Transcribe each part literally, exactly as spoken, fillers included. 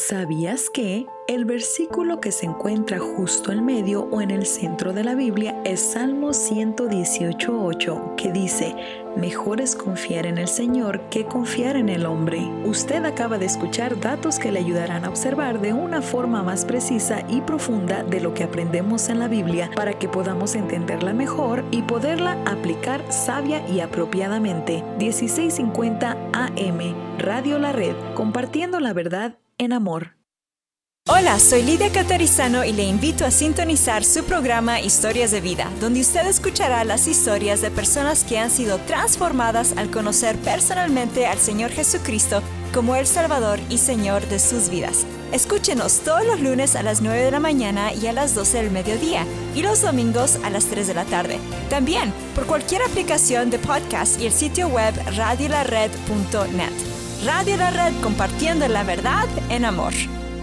¿Sabías que el versículo que se encuentra justo en medio o en el centro de la Biblia es Salmo ciento dieciocho, ocho, que dice: mejor es confiar en el Señor que confiar en el hombre? Usted acaba de escuchar datos que le ayudarán a observar de una forma más precisa y profunda de lo que aprendemos en la Biblia para que podamos entenderla mejor y poderla aplicar sabia y apropiadamente. dieciséis cincuenta A M, Radio La Red, compartiendo la verdad en amor. Hola, soy Lidia Catarizano y le invito a sintonizar su programa Historias de Vida, donde usted escuchará las historias de personas que han sido transformadas al conocer personalmente al Señor Jesucristo como el Salvador y Señor de sus vidas. Escúchenos todos los lunes a las nueve de la mañana y a las doce del mediodía, y los domingos a las tres de la tarde. También por cualquier aplicación de podcast y el sitio web radio la red punto net. Radio La Red, compartiendo la verdad en amor.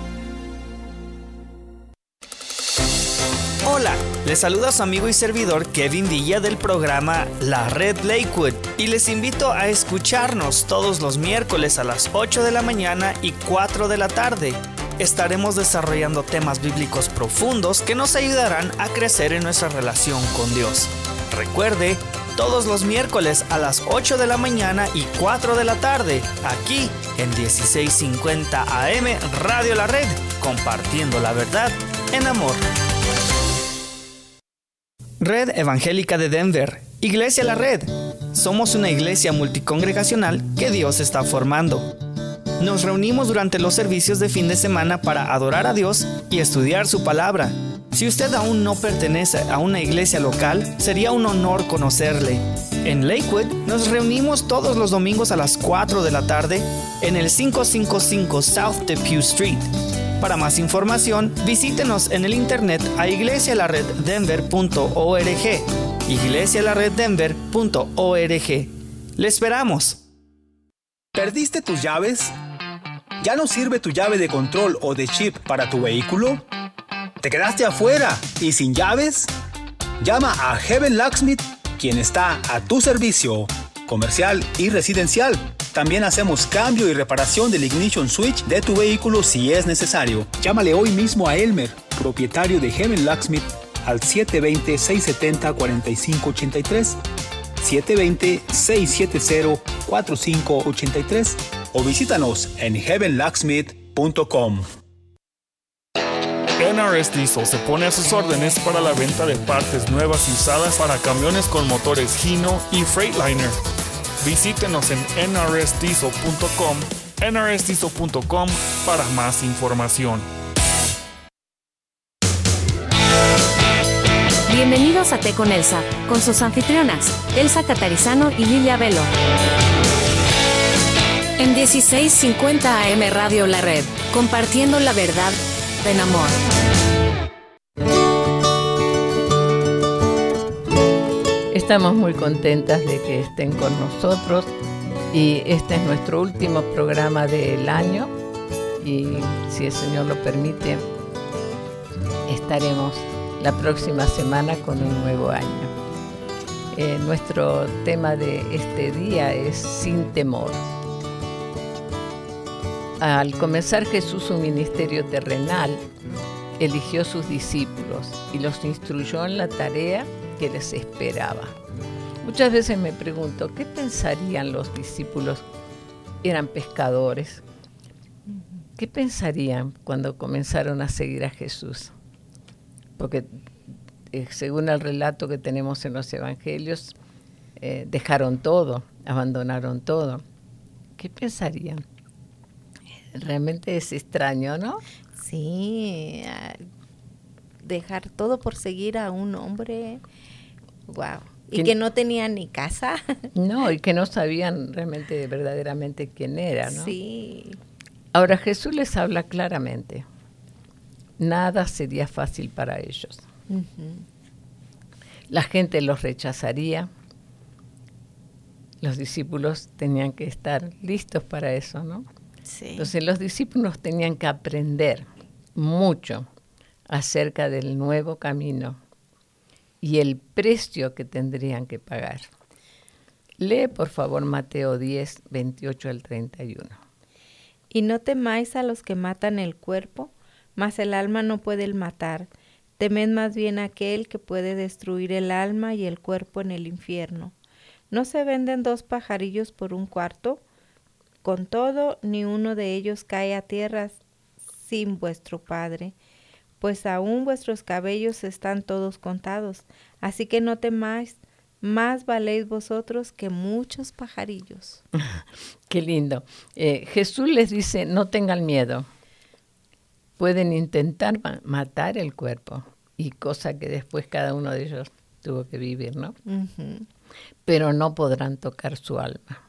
Hola, les saluda su amigo y servidor Kevin Villa del programa La Red Lakewood y les invito a escucharnos todos los miércoles a las ocho de la mañana y cuatro de la tarde. Estaremos desarrollando temas bíblicos profundos que nos ayudarán a crecer en nuestra relación con Dios. Recuerde, todos los miércoles a las ocho de la mañana y cuatro de la tarde, aquí en dieciséis cincuenta A M Radio La Red, compartiendo la verdad en amor. Red Evangélica de Denver, Iglesia La Red. Somos una iglesia multicongregacional que Dios está formando. Nos reunimos durante los servicios de fin de semana para adorar a Dios y estudiar su palabra. Si usted aún no pertenece a una iglesia local, sería un honor conocerle. En Lakewood nos reunimos todos los domingos a las cuatro de la tarde en el quinientos cincuenta y cinco South Depew Street. Para más información, visítenos en el internet a iglesia la red denver punto org, iglesia la red denver punto org. ¡Le esperamos! ¿Perdiste tus llaves? ¿Ya no sirve tu llave de control o de chip para tu vehículo? ¿Te quedaste afuera y sin llaves? Llama a Heaven Locksmith, quien está a tu servicio, comercial y residencial. También hacemos cambio y reparación del ignition switch de tu vehículo si es necesario. Llámale hoy mismo a Elmer, propietario de Heaven Locksmith, al siete dos cero, seis siete cero, cuatro cinco ocho tres, siete dos cero, seis siete cero, cuatro cinco ocho tres, o visítanos en heaven locksmith punto com. N R S Diesel se pone a sus órdenes para la venta de partes nuevas y usadas para camiones con motores Hino y Freightliner. Visítenos en N R S diesel punto com, N R S diesel punto com para más información. Bienvenidos a Té con Elsa, con sus anfitrionas, Elsa Catarizano y Lilia Velo. En dieciséis cincuenta A M Radio La Red, compartiendo la verdad en amor. Estamos muy contentas de que estén con nosotros y este es nuestro último programa del año y si el Señor lo permite estaremos la próxima semana con un nuevo año. Eh, nuestro tema de este día es sin temor. Al comenzar Jesús su ministerio terrenal, eligió sus discípulos y los instruyó en la tarea que les esperaba. Muchas veces me pregunto, ¿qué pensarían los discípulos? Eran pescadores. ¿Qué pensarían cuando comenzaron a seguir a Jesús? Porque eh, según el relato que tenemos en los evangelios, eh, dejaron todo, abandonaron todo. ¿Qué pensarían? Realmente es extraño, ¿no? Sí, dejar todo por seguir a un hombre, wow. Y que no tenían ni casa. No, y que no sabían realmente, verdaderamente quién era, ¿no? Sí. Ahora Jesús les habla claramente. Nada sería fácil para ellos. Uh-huh. La gente los rechazaría. Los discípulos tenían que estar listos para eso, ¿no? Sí. Entonces los discípulos tenían que aprender mucho acerca del nuevo camino y el precio que tendrían que pagar. Lee, por favor, Mateo diez, veintiocho al treinta y uno. Y no temáis a los que matan el cuerpo, mas el alma no puede matar. Temed más bien a aquel que puede destruir el alma y el cuerpo en el infierno. ¿No se venden dos pajarillos por un cuarto? Con todo, ni uno de ellos cae a tierra sin vuestro Padre, pues aún vuestros cabellos están todos contados. Así que no temáis, más valéis vosotros que muchos pajarillos. Qué lindo. Eh, Jesús les dice, no tengan miedo. Pueden intentar ma- matar el cuerpo, y cosa que después cada uno de ellos tuvo que vivir, ¿no? Uh-huh. Pero no podrán tocar su alma.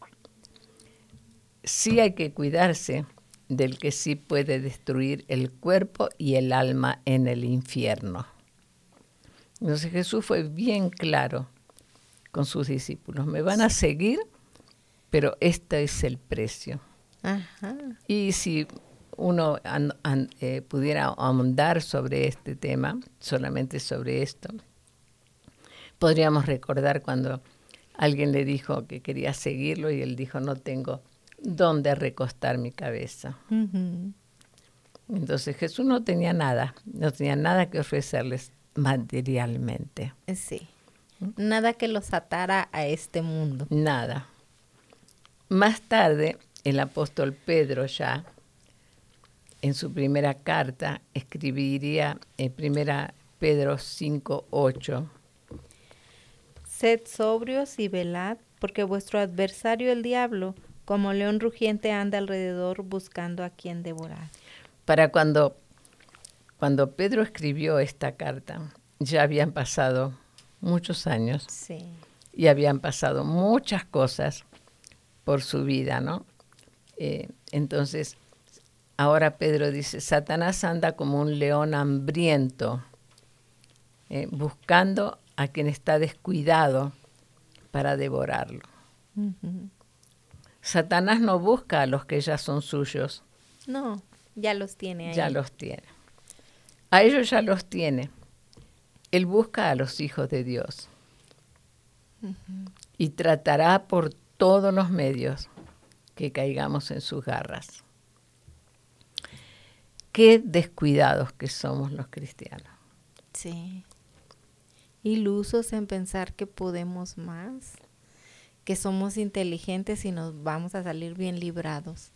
Sí hay que cuidarse del que sí puede destruir el cuerpo y el alma en el infierno. Entonces Jesús fue bien claro con sus discípulos. Me van a seguir, pero este es el precio. Ajá. Y si uno an, an, eh, pudiera ahondar sobre este tema, solamente sobre esto, podríamos recordar cuando alguien le dijo que quería seguirlo y él dijo, no tengo dónde recostar mi cabeza. Uh-huh. Entonces Jesús no tenía nada, no tenía nada que ofrecerles materialmente. Sí. Nada que los atara a este mundo. Nada. Más tarde, el apóstol Pedro ya, en su primera carta, escribiría en primera Pedro cinco, ocho. Sed sobrios y velad, porque vuestro adversario el diablo, como león rugiente, anda alrededor buscando a quien devorar. Para cuando, cuando Pedro escribió esta carta, ya habían pasado muchos años. Sí. Y habían pasado muchas cosas por su vida, ¿no? Eh, entonces, ahora Pedro dice, Satanás anda como un león hambriento, eh, buscando a quien está descuidado para devorarlo. Uh-huh. Satanás no busca a los que ya son suyos. No, ya los tiene ahí. Ya los tiene. A ellos ya los tiene. Él busca a los hijos de Dios. Uh-huh. Y tratará por todos los medios que caigamos en sus garras. Qué descuidados que somos los cristianos. Sí. Ilusos en pensar que podemos más, que somos inteligentes y nos vamos a salir bien librados.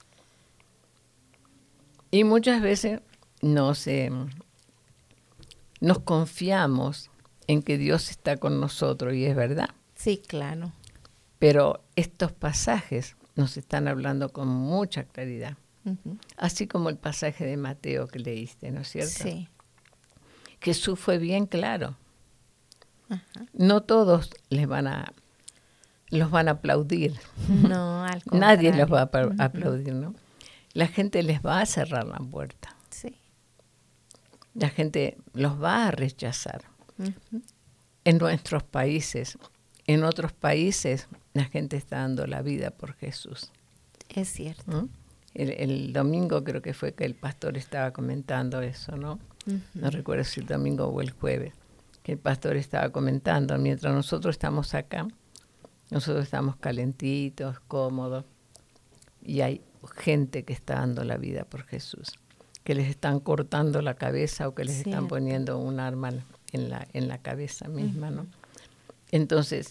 Y muchas veces nos, eh, nos confiamos en que Dios está con nosotros, y es verdad. Sí, claro. Pero estos pasajes nos están hablando con mucha claridad. Uh-huh. Así como el pasaje de Mateo que leíste, ¿no es cierto? Sí. Jesús fue bien claro. Uh-huh. No todos les van a, los van a aplaudir. No, al contrario. Nadie los va a pa- uh-huh. aplaudir, ¿no? La gente les va a cerrar la puerta. Sí. La gente los va a rechazar. Uh-huh. En nuestros países, en otros países, la gente está dando la vida por Jesús. Es cierto. ¿Mm? El, el domingo creo que fue que el pastor estaba comentando eso, ¿no? Uh-huh. No recuerdo si el domingo o el jueves, que el pastor estaba comentando, mientras nosotros estamos acá, nosotros estamos calentitos, cómodos, y hay gente que está dando la vida por Jesús, que les están cortando la cabeza o que les Cierto. Están poniendo un arma en la, en la cabeza misma, Uh-huh. ¿no? Entonces,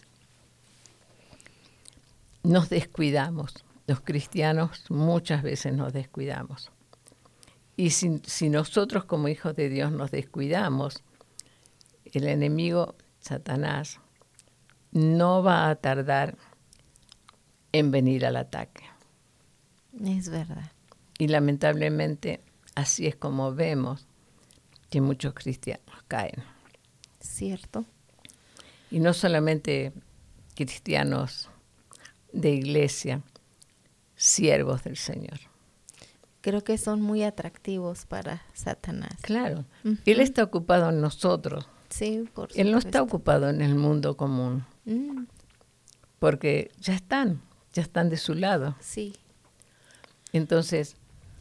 nos descuidamos. Los cristianos muchas veces nos descuidamos. Y si, si nosotros como hijos de Dios nos descuidamos, el enemigo, Satanás, no va a tardar en venir al ataque. Es verdad. Y lamentablemente así es como vemos que muchos cristianos caen. Cierto. Y no solamente cristianos de iglesia, siervos del Señor. Creo que son muy atractivos para Satanás. Claro. Uh-huh. Él está ocupado en nosotros. Sí, por supuesto. Él no está ocupado en el mundo común. Mm. Porque ya están, ya están de su lado. Sí. Entonces,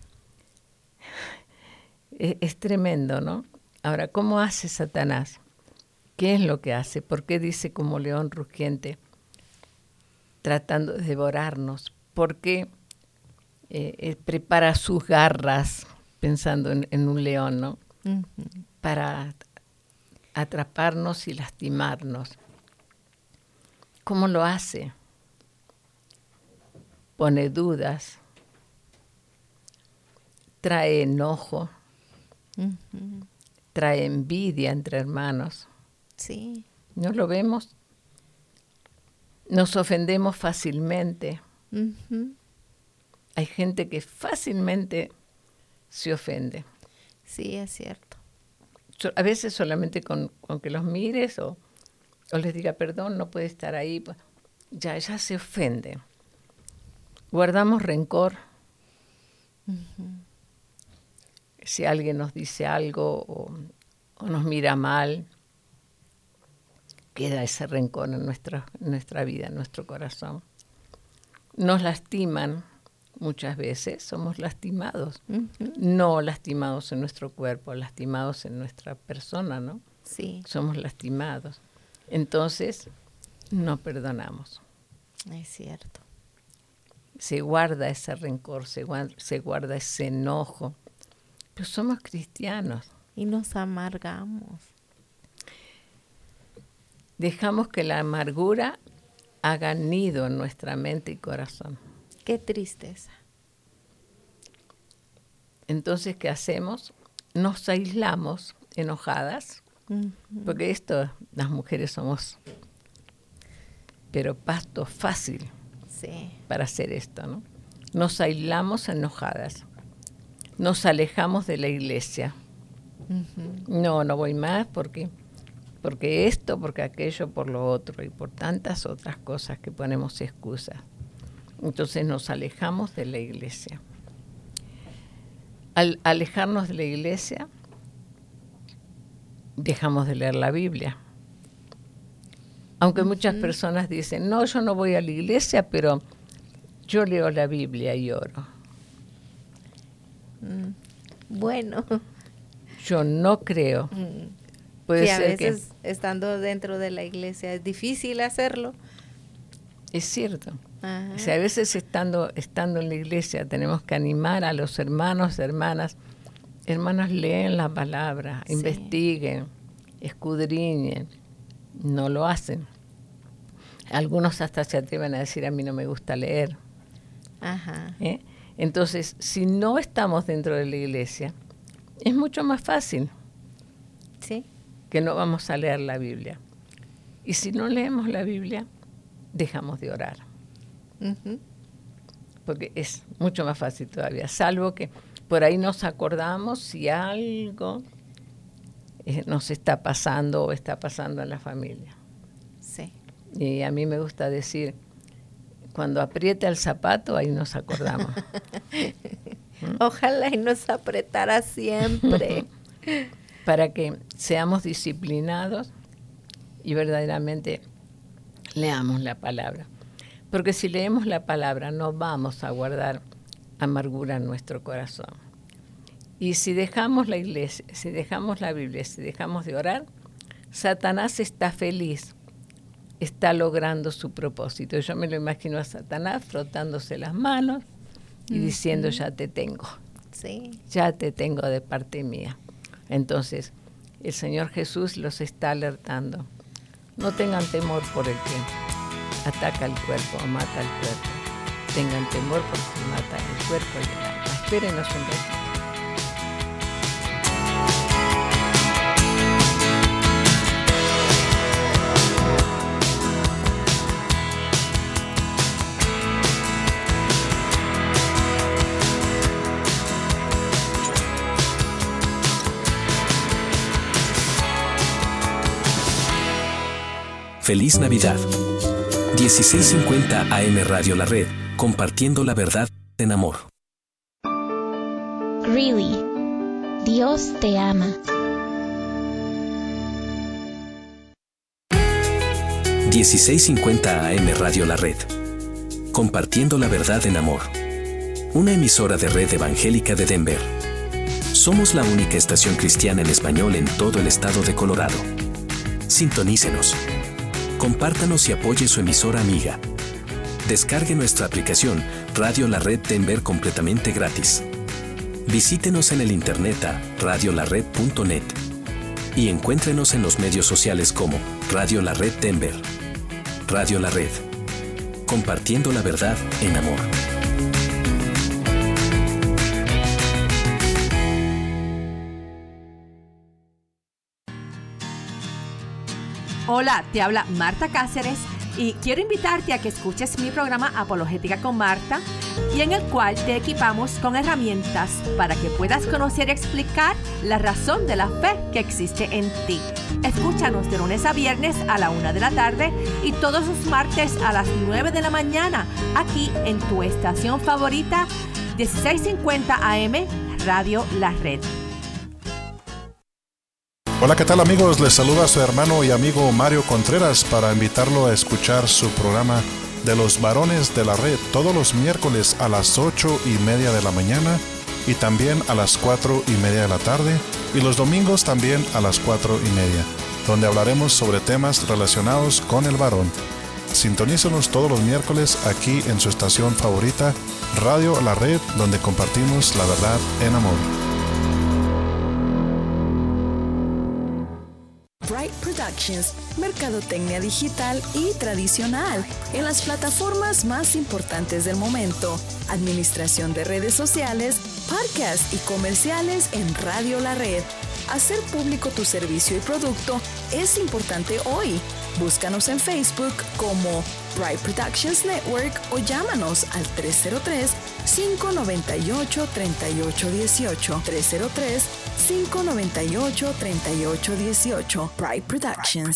es, es tremendo, ¿no? Ahora, ¿cómo hace Satanás? ¿Qué es lo que hace? ¿Por qué dice como león rugiente tratando de devorarnos? ¿Por qué eh, eh, prepara sus garras, pensando en, en un león, ¿no? Uh-huh. Para atraparnos y lastimarnos. ¿Cómo lo hace? Pone dudas, trae enojo, uh-huh. trae envidia entre hermanos. Sí. ¿No lo vemos? Nos ofendemos fácilmente. Uh-huh. Hay gente que fácilmente se ofende. Sí, es cierto. A veces solamente con, con que los mires o, o les diga perdón, no puede estar ahí, ya, ya se ofende. Guardamos rencor. Uh-huh. Si alguien nos dice algo o, o nos mira mal, queda ese rencor en nuestra, en nuestra vida, en nuestro corazón. Nos lastiman muchas veces, somos lastimados. Uh-huh. No lastimados en nuestro cuerpo, lastimados en nuestra persona, ¿no? Sí. Somos lastimados. Entonces, no perdonamos. Es cierto. Se guarda ese rencor, se guarda, se guarda ese enojo. Pero somos cristianos. Y nos amargamos. Dejamos que la amargura haga nido en nuestra mente y corazón. Qué tristeza. Entonces, ¿qué hacemos? Nos aislamos enojadas, uh-huh. porque esto, las mujeres somos, pero pasto fácil sí. para hacer esto, ¿no? Nos aislamos enojadas, nos alejamos de la iglesia. Uh-huh. No, no voy más porque, porque esto, porque aquello, por lo otro, y por tantas otras cosas que ponemos excusas. Entonces nos alejamos de la iglesia. Al alejarnos de la iglesia, dejamos de leer la Biblia. Aunque uh-huh. muchas personas dicen, no, yo no voy a la iglesia, pero yo leo la Biblia y oro. Mm. Bueno. Yo no creo. Mm. Puede sí, a ser veces que, estando dentro de la iglesia es difícil hacerlo. Es cierto. Ajá. O sea, a veces estando, estando en la iglesia tenemos que animar a los hermanos, hermanas. Hermanos, leen la palabra, sí. investiguen, escudriñen. No lo hacen. Algunos hasta se atreven a decir, a mí no me gusta leer. Ajá. ¿Eh? Entonces, si no estamos dentro de la iglesia, es mucho más fácil sí. que no vamos a leer la Biblia. Y si no leemos la Biblia, dejamos de orar. Uh-huh. Porque es mucho más fácil todavía, salvo que por ahí nos acordamos si algo eh, nos está pasando o está pasando en la familia. Sí. Y a mí me gusta decir, cuando aprieta el zapato, ahí nos acordamos. ¿Mm? Ojalá y nos apretara siempre. Para que seamos disciplinados y verdaderamente leamos la palabra. Porque si leemos la palabra no vamos a guardar amargura en nuestro corazón. Y si dejamos la iglesia, si dejamos la Biblia, si dejamos de orar, Satanás está feliz, está logrando su propósito. Yo me lo imagino a Satanás frotándose las manos y uh-huh. diciendo, ya te tengo, sí. ya te tengo de parte mía. Entonces, el Señor Jesús los está alertando. No tengan temor por el que ataca el cuerpo o mata el cuerpo. Tengan temor porque mata el cuerpo y el alma. Espérenos un ratito. Feliz Navidad. dieciséis cincuenta A M Radio La Red, compartiendo la verdad en amor. Really, Dios te ama. dieciséis cincuenta A M Radio La Red, compartiendo la verdad en amor. Una emisora de Red Evangélica de Denver. Somos la única estación cristiana en español en todo el estado de Colorado. Sintonícenos. Compártanos y apoye su emisora amiga. Descargue nuestra aplicación Radio La Red Denver completamente gratis. Visítenos en el internet a radio la red punto net y encuéntrenos en los medios sociales como Radio La Red Denver. Radio La Red. Compartiendo la verdad en amor. Hola, te habla Marta Cáceres y quiero invitarte a que escuches mi programa Apologética con Marta, y en el cual te equipamos con herramientas para que puedas conocer y explicar la razón de la fe que existe en ti. Escúchanos de lunes a viernes a la una de la tarde y todos los martes a las nueve de la mañana, aquí en tu estación favorita, dieciséis cincuenta A M, Radio La Red. Hola, ¿qué tal amigos? Les saluda su hermano y amigo Mario Contreras para invitarlo a escuchar su programa de los varones de la red todos los miércoles a las ocho y media de la mañana y también a las cuatro y media de la tarde, y los domingos también a las cuatro y media, donde hablaremos sobre temas relacionados con el varón. Sintonícenos todos los miércoles aquí en su estación favorita, Radio La Red, donde compartimos la verdad en amor. Bright Productions, mercadotecnia digital y tradicional en las plataformas más importantes del momento, administración de redes sociales, podcasts y comerciales en Radio La Red. Hacer público tu servicio y producto es importante hoy. Búscanos en Facebook como Bright Productions Network o llámanos al tres cero tres, cinco nueve ocho, tres ocho uno ocho, tres cero tres, cinco nueve ocho, tres ocho uno ocho. Bright Productions.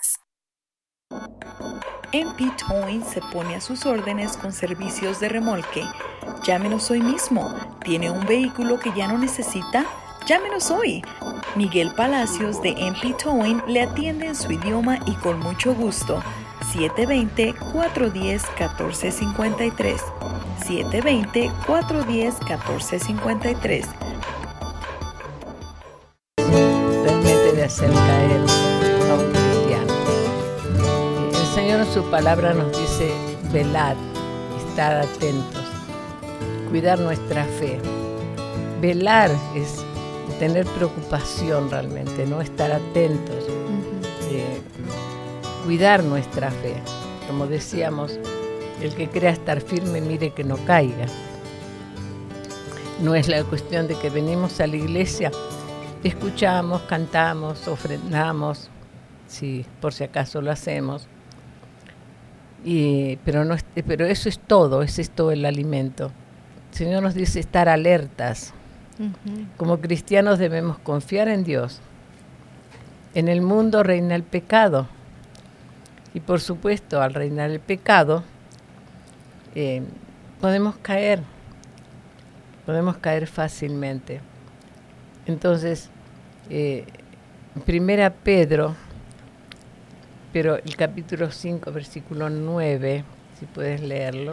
M P Towing se pone a sus órdenes con servicios de remolque. Llámenos hoy mismo. ¿Tiene un vehículo que ya no necesita? Llámenos hoy. Miguel Palacios de M P Towing le atiende en su idioma y con mucho gusto. siete dos cero, cuatro uno cero, uno cuatro cinco tres. siete dos cero, cuatro uno cero, uno cuatro cinco tres. Realmente de hacer caer a un cristiano. El Señor en su palabra nos dice velar, estar atentos, cuidar nuestra fe. Velar es tener preocupación realmente, no estar atentos, uh-huh. eh, cuidar nuestra fe. Como decíamos, el que crea estar firme, mire que no caiga. No es la cuestión de que venimos a la iglesia, escuchamos, cantamos, ofrendamos, sí, por si acaso lo hacemos, y, pero, no, pero eso es todo, ese es todo el alimento. El Señor nos dice estar alertas. Uh-huh. Como cristianos debemos confiar en Dios. En el mundo reina el pecado. Y por supuesto, al reinar el pecado, eh, podemos caer. Podemos caer fácilmente. Entonces, eh, Primera Pedro, pero el capítulo cinco, versículo nueve, si puedes leerlo.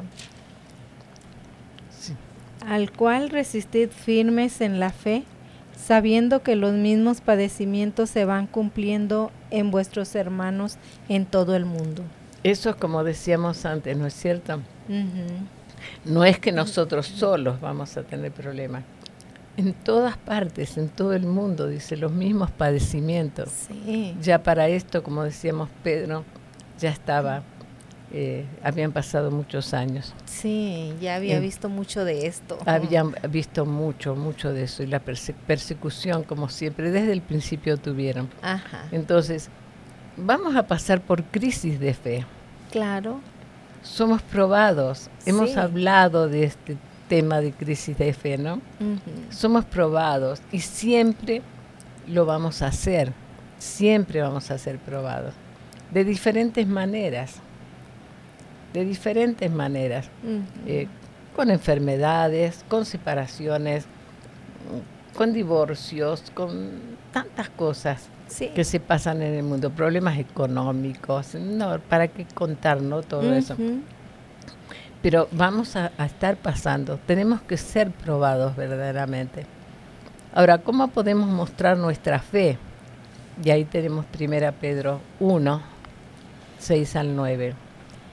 Al cual resistid firmes en la fe, sabiendo que los mismos padecimientos se van cumpliendo en vuestros hermanos en todo el mundo. Eso es como decíamos antes, ¿no es cierto? Uh-huh. No es que nosotros solos vamos a tener problemas. En todas partes, en todo el mundo, dice, los mismos padecimientos. Sí. Ya para esto, como decíamos Pedro, ya estaba... Eh, habían pasado muchos años. Sí, ya había eh, visto mucho de esto. Habían visto mucho, mucho de eso. Y la perse- persecución, como siempre, desde el principio tuvieron. Ajá. Entonces, vamos a pasar por crisis de fe. Claro. Somos probados. Sí. Hemos hablado de este tema de crisis de fe, ¿no? Uh-huh. Somos probados y siempre lo vamos a hacer. Siempre vamos a ser probados. De diferentes maneras. De diferentes maneras, uh-huh. eh, con enfermedades, con separaciones, con divorcios, con tantas cosas sí. que se pasan en el mundo, problemas económicos, no, para qué contar, ¿no? Todo uh-huh. eso. Pero vamos a, a estar pasando, tenemos que ser probados verdaderamente. Ahora, ¿cómo podemos mostrar nuestra fe? Y ahí tenemos Primera Pedro uno, seis al nueve.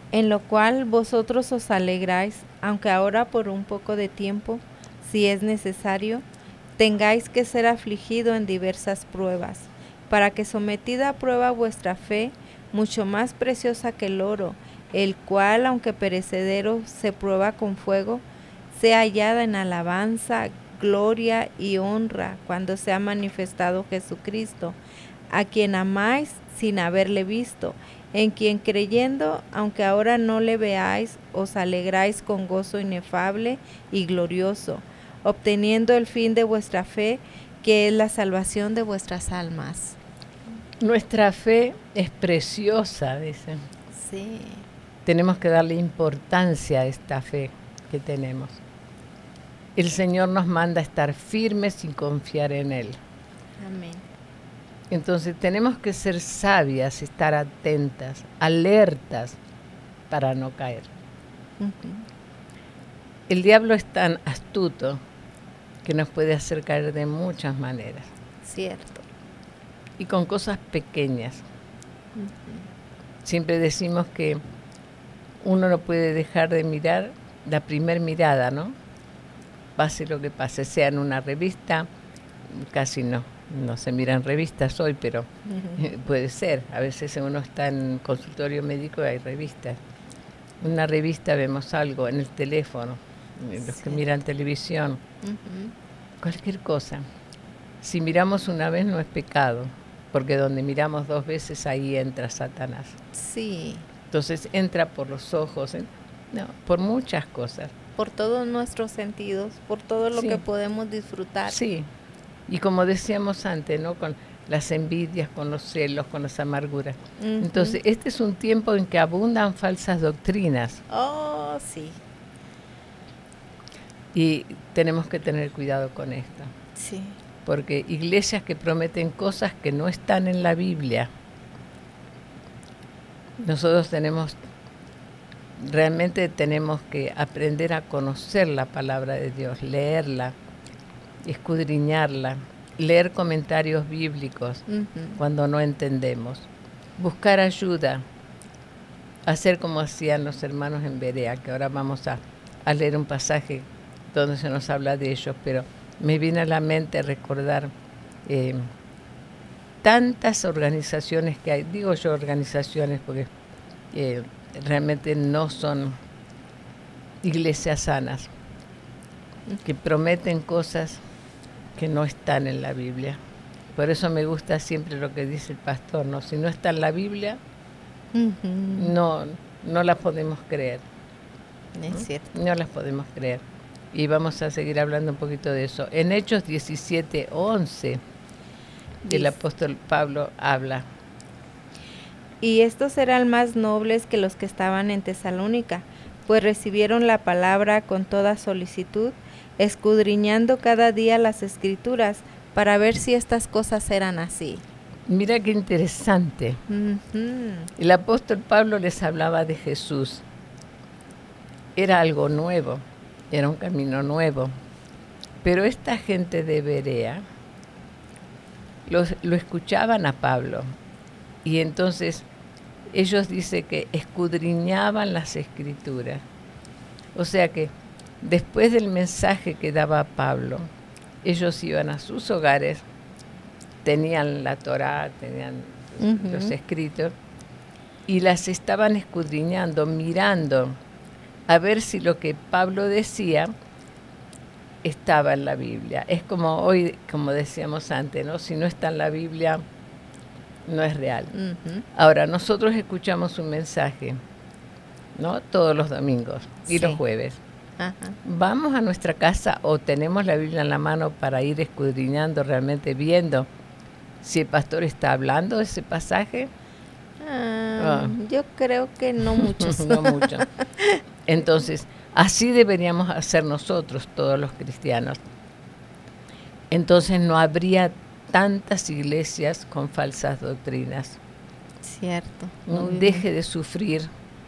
en lo cual vosotros os alegráis, aunque ahora por un poco de tiempo, si es necesario, tengáis que ser afligido en diversas pruebas, para que sometida a prueba vuestra fe, mucho más preciosa que el oro, el cual, aunque perecedero, se prueba con fuego, sea hallada en alabanza, gloria y honra cuando sea manifestado Jesucristo, a quien amáis sin haberle visto, en quien creyendo, aunque ahora no le veáis, os alegráis con gozo inefable y glorioso, obteniendo el fin de vuestra fe, que es la salvación de vuestras almas. Nuestra fe es preciosa, dicen. Sí. Tenemos que darle importancia a esta fe que tenemos. El Señor nos manda a estar firmes y confiar en Él. Amén. Entonces tenemos que ser sabias, estar atentas, alertas para no caer. Uh-huh. El diablo es tan astuto que nos puede hacer caer de muchas maneras. Cierto. Y con cosas pequeñas. Uh-huh. Siempre decimos que uno no puede dejar de mirar la primer mirada, ¿no? Pase lo que pase, sea en una revista, casi no, no se miran revistas hoy, pero uh-huh. puede ser. A veces uno está en consultorio médico y hay revistas. En una revista vemos algo, en el teléfono, los sí. que miran televisión, uh-huh. cualquier cosa. Si miramos una vez no es pecado, porque donde miramos dos veces ahí entra Satanás. Sí. Entonces entra por los ojos, ¿eh? No, por muchas cosas. Por todos nuestros sentidos, por todo lo sí. que podemos disfrutar. Sí, y como decíamos antes, ¿no? Con las envidias, con los celos, con las amarguras. Uh-huh. Entonces, este es un tiempo en que abundan falsas doctrinas. Oh, sí. Y tenemos que tener cuidado con esto. Sí. Porque iglesias que prometen cosas que no están en la Biblia. Nosotros tenemos... Realmente tenemos que aprender a conocer la palabra de Dios, leerla, escudriñarla, leer comentarios bíblicos uh-huh. cuando no entendemos, buscar ayuda, hacer como hacían los hermanos en Berea, que ahora vamos a, a leer un pasaje donde se nos habla de ellos, pero me viene a la mente recordar eh, tantas organizaciones que hay, digo yo organizaciones porque... Eh, realmente no son iglesias sanas, que prometen cosas que no están en la Biblia. Por eso me gusta siempre lo que dice el pastor, ¿no? Si no está en la Biblia, uh-huh. no, no las podemos creer. Es ¿no? cierto. No las podemos creer. Y vamos a seguir hablando un poquito de eso. En Hechos diecisiete once, el apóstol Pablo habla. Y estos eran más nobles que los que estaban en Tesalónica, pues recibieron la palabra con toda solicitud, escudriñando cada día las Escrituras, para ver si estas cosas eran así. Mira qué interesante. Uh-huh. El apóstol Pablo les hablaba de Jesús. Era algo nuevo, era un camino nuevo. Pero esta gente de Berea los, lo escuchaban a Pablo. Y entonces ellos dicen que escudriñaban las Escrituras. O sea que después del mensaje que daba Pablo, ellos iban a sus hogares, tenían la Torá, tenían uh-huh. los escritos, y las estaban escudriñando, mirando, a ver si lo que Pablo decía estaba en la Biblia. Es como hoy, como decíamos antes, ¿no? Si no está en la Biblia, no es real. Uh-huh. Ahora, nosotros escuchamos un mensaje, ¿no? Todos los domingos y sí. los jueves. Uh-huh. Vamos a nuestra casa o tenemos la Biblia en la mano para ir escudriñando, realmente viendo si el pastor está hablando de ese pasaje. Uh, oh. Yo creo que no muchos. No mucho. Entonces, así deberíamos hacer nosotros, todos los cristianos. Entonces no habría tantas iglesias con falsas doctrinas. Cierto. No deje de sufrir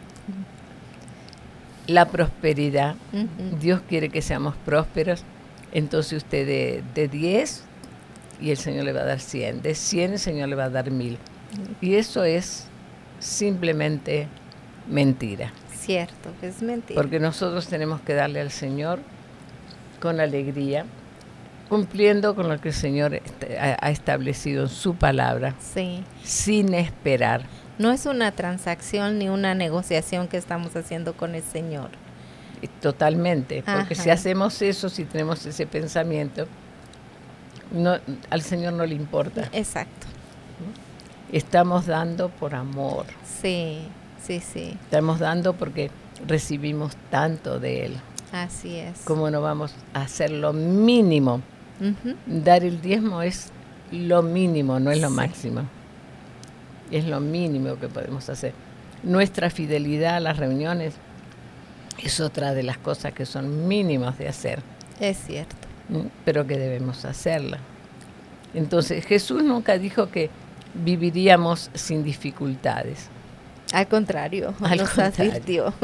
la prosperidad. Uh-huh. Dios quiere que seamos prósperos. Entonces usted de, de diez y el Señor le va a dar cien. De cien el Señor le va a dar mil. Uh-huh. Y eso es simplemente mentira. Cierto, es mentira. Porque nosotros tenemos que darle al Señor con alegría, cumpliendo con lo que el Señor ha establecido en su palabra, sí, sin esperar. No es una transacción ni una negociación que estamos haciendo con el Señor. Totalmente, porque Ajá. si hacemos eso, si tenemos ese pensamiento, no, al Señor no le importa. Exacto. Estamos dando por amor. Sí, sí, sí. Estamos dando porque recibimos tanto de Él. Así es. ¿Cómo no vamos a hacer lo mínimo? Uh-huh. Dar el diezmo es lo mínimo, no es lo sí. máximo. Es lo mínimo que podemos hacer. Nuestra fidelidad a las reuniones es otra de las cosas que son mínimas de hacer. Es cierto. Pero que debemos hacerla. Entonces, Jesús nunca dijo que viviríamos sin dificultades. Al contrario, Al nos contrario. advirtió.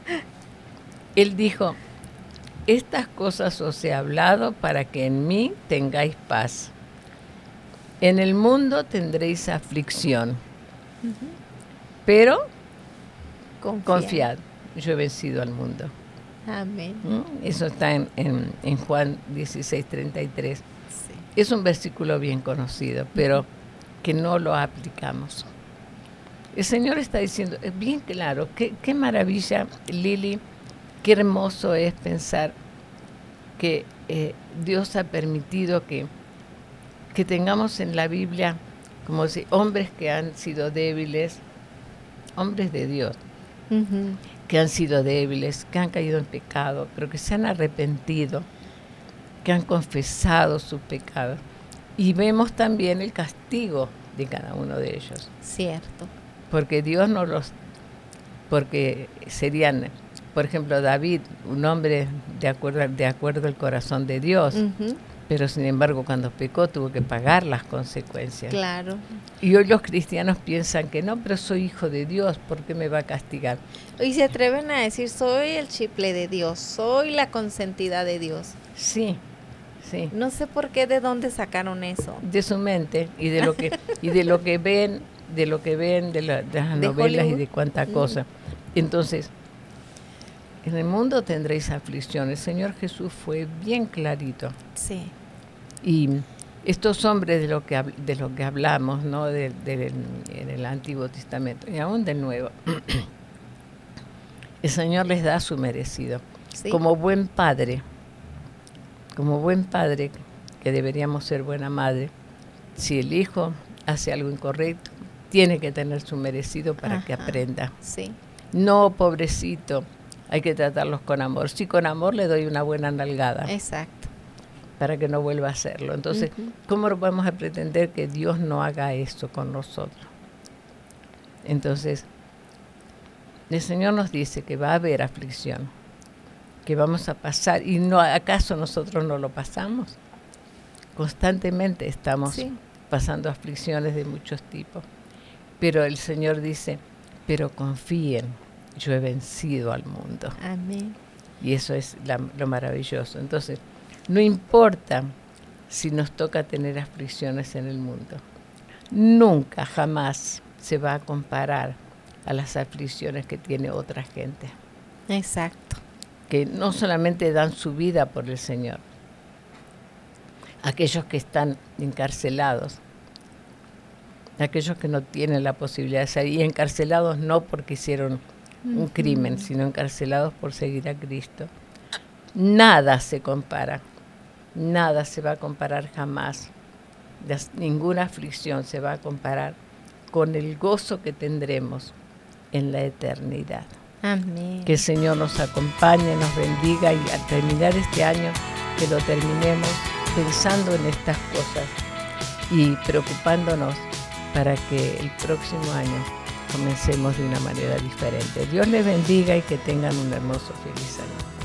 Él dijo, estas cosas os he hablado para que en mí tengáis paz. En el mundo tendréis aflicción, uh-huh. pero confiad. confiad, yo he vencido al mundo. Amén. ¿Mm? Eso está en, en, en Juan dieciséis, treinta y tres. Sí. Es un versículo bien conocido, pero que no lo aplicamos. El Señor está diciendo, es bien claro, qué, qué maravilla, Lili, qué hermoso es pensar que eh, Dios ha permitido que, que tengamos en la Biblia, como si hombres que han sido débiles, hombres de Dios, uh-huh. que han sido débiles, que han caído en pecado, pero que se han arrepentido, que han confesado sus pecados. Y vemos también el castigo de cada uno de ellos. Cierto. Porque Dios no los... Porque serían, por ejemplo, David, un hombre de acuerdo, de acuerdo al corazón de Dios, uh-huh. pero sin embargo cuando pecó tuvo que pagar las consecuencias. Claro. Y hoy los cristianos piensan que no, pero soy hijo de Dios, ¿por qué me va a castigar? Y se atreven a decir, soy el chiple de Dios, soy la consentida de Dios. Sí. Sí. No sé por qué, de dónde sacaron eso. De su mente y de lo que y de lo que ven, de lo que ven de, la, de las de novelas Hollywood. Y de cuánta mm. cosa. Entonces, en el mundo tendréis aflicción. El Señor Jesús fue bien clarito. Sí. Y estos hombres de lo que de lo que hablamos, ¿no? De, de, en el Antiguo Testamento y aún del Nuevo, el Señor les da su merecido. Sí. Como buen padre. Como buen padre, que deberíamos ser buena madre, si el hijo hace algo incorrecto, tiene que tener su merecido para Ajá, que aprenda. Sí. No, pobrecito, hay que tratarlos con amor. Sí, con amor le doy una buena nalgada. Exacto. Para que no vuelva a hacerlo. Entonces, uh-huh. ¿cómo vamos a pretender que Dios no haga eso con nosotros? Entonces, el Señor nos dice que va a haber aflicción, que vamos a pasar, y no, ¿acaso nosotros no lo pasamos? Constantemente estamos sí. pasando aflicciones de muchos tipos, pero el Señor dice, pero confíen, yo he vencido al mundo. Amén. Y eso es la, lo maravilloso. Entonces, no importa si nos toca tener aflicciones en el mundo, nunca, jamás se va a comparar a las aflicciones que tiene otra gente. Exacto. Que no solamente dan su vida por el Señor, aquellos que están encarcelados, aquellos que no tienen la posibilidad de salir, y encarcelados no porque hicieron un uh-huh. crimen, sino encarcelados por seguir a Cristo. Nada se compara, nada se va a comparar jamás, ninguna aflicción se va a comparar con el gozo que tendremos en la eternidad. Amén. Que el Señor nos acompañe, nos bendiga, y al terminar este año, que lo terminemos pensando en estas cosas y preocupándonos para que el próximo año comencemos de una manera diferente. Dios les bendiga y que tengan un hermoso feliz año.